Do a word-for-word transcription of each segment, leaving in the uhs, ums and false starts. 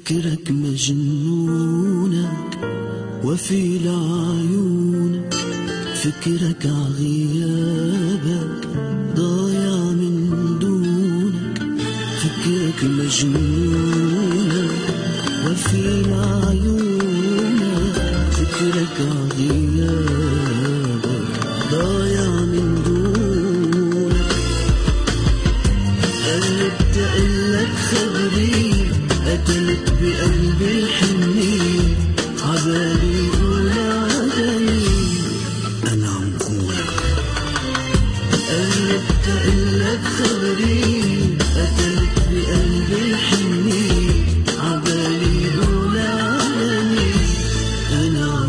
فكرك مجنونك وفي لعيونك، فكرك عغيابك ضايع من دونك. فكرك مجنونك وفي لعيونك، فكرك عغيابك ضايع من دونك. قلبت قلك خبري قتلت بقلبي الحنين، عبالي يقول عدني أنا عم خونك. قلبت قلك خبري قتلت بقلبي الحنين، عبالي يقول عدني أنا عم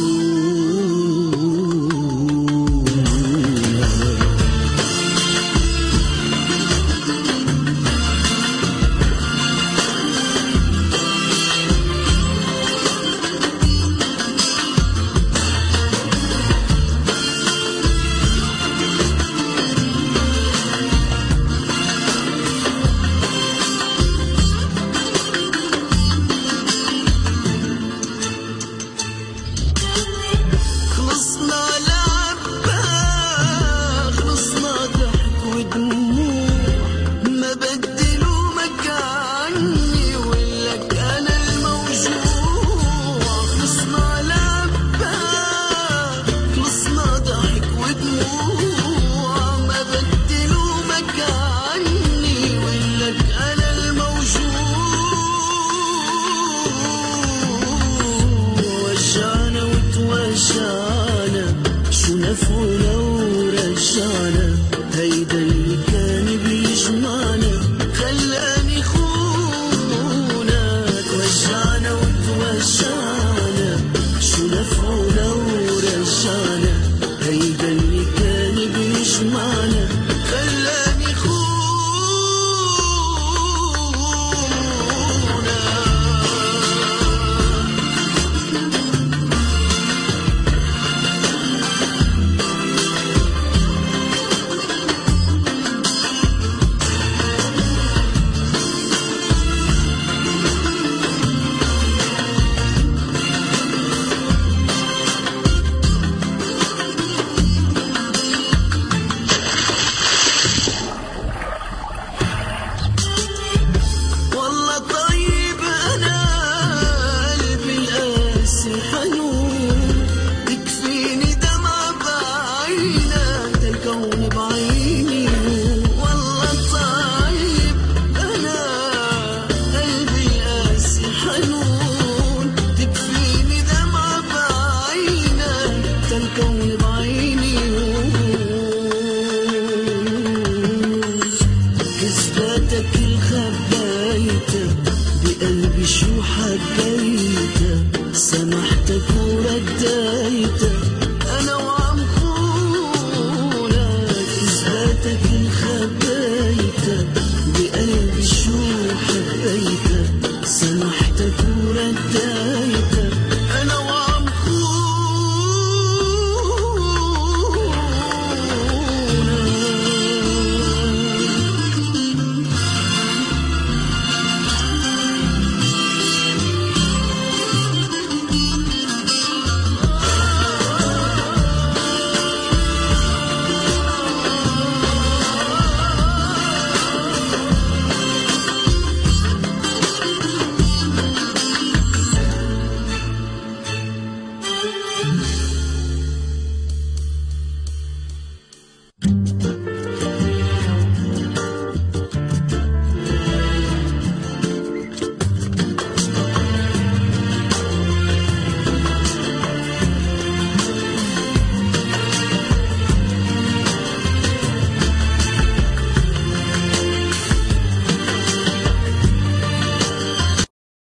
نفونا ورجعنا، هيدا اللي كان بيجمعنا خلاني خونك. وجعنا وتوجعنا، شو نفونا ورجعنا، هيدا اللي كان بيجمعنا خلاني خونك. كذباتك الخبايته بقلبي شو حبيته، سمحتك ورديته أنا وعم خونك. كذباتك الخبايته بقلبي شو حبيته، سمحتك ورديته